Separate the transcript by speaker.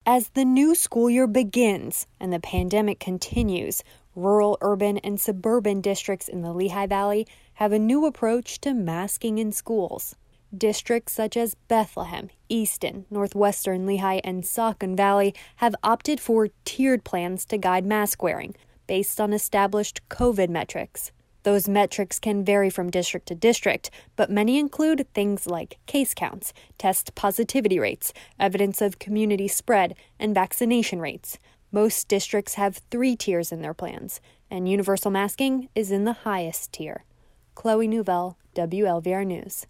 Speaker 1: As the new school year begins and the pandemic continues, rural, urban, and suburban districts in the Lehigh Valley have a new approach to masking in schools. Districts such as Bethlehem, Easton, Northwestern Lehigh, and Saucon Valley have opted for tiered plans to guide mask wearing based on established COVID metrics. Those metrics can vary from district to district, but many include things like case counts, test positivity rates, evidence of community spread, and vaccination rates. Most districts have 3 tiers in their plans, and universal masking is in the highest tier. Chloe Nouvelle, WLVR News.